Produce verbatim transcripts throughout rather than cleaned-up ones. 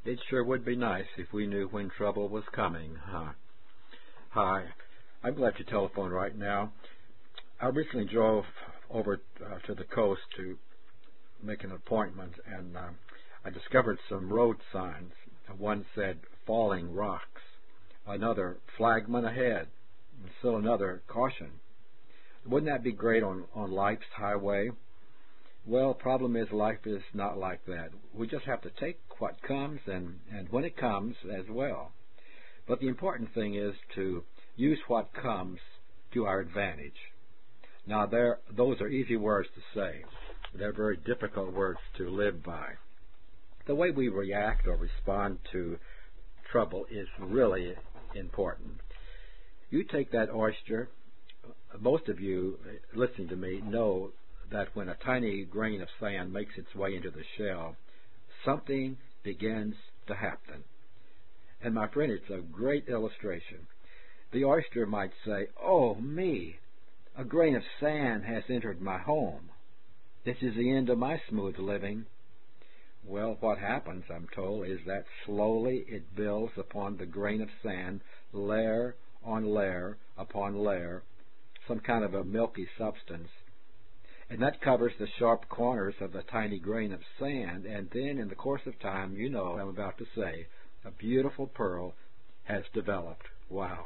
It sure would be nice if we knew when trouble was coming, huh? Hi, I'm glad you telephoned right now. I recently drove over uh, to the coast to make an appointment, and uh, I discovered some road signs. One said, falling rocks. Another, flagman ahead. And still another, caution. Wouldn't that be great on, on life's highway? Well, problem is life is not like that. We just have to take what comes and, and when it comes as well. But the important thing is to use what comes to our advantage. Now, there, those are easy words to say. They're very difficult words to live by. The way we react or respond to trouble is really important. You take that oyster. Most of you listening to me know that when a tiny grain of sand makes its way into the shell, something begins to happen. And my friend, it's a great illustration. The oyster might say, "Oh, me, a grain of sand has entered my home. This is the end of my smooth living." Well, what happens, I'm told, is that slowly it builds upon the grain of sand, layer on layer upon layer, some kind of a milky substance. And that covers the sharp corners of the tiny grain of sand, and then in the course of time, you know what I'm about to say, a beautiful pearl has developed. Wow.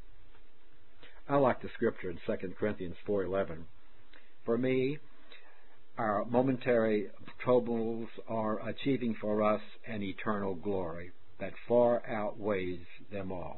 I like the scripture in Second Corinthians four eleven. For me, our momentary troubles are achieving for us an eternal glory that far outweighs them all.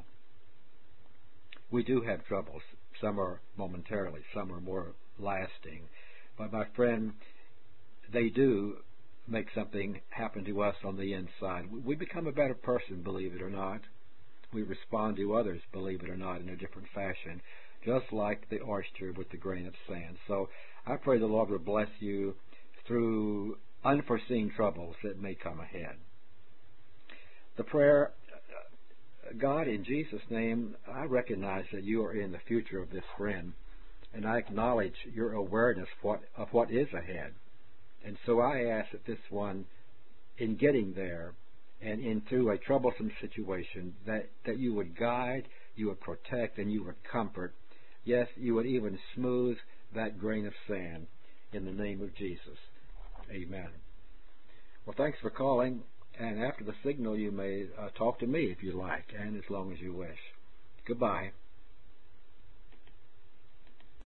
We do have troubles. Some are momentarily, some are more lasting. But my friend, they do make something happen to us on the inside. We become a better person, believe it or not. We respond to others, believe it or not, in a different fashion, just like the oyster with the grain of sand. So I pray the Lord will bless you through unforeseen troubles that may come ahead. The prayer, God, in Jesus' name, I recognize that you are in the future of this friend, and I acknowledge your awareness what, of what is ahead. And so I ask that this one, in getting there and in through a troublesome situation, that, that you would guide, you would protect, and you would comfort. Yes, you would even smooth that grain of sand in the name of Jesus. Amen. Well, thanks for calling. And after the signal, you may uh, talk to me if you like, and as long as you wish. Goodbye.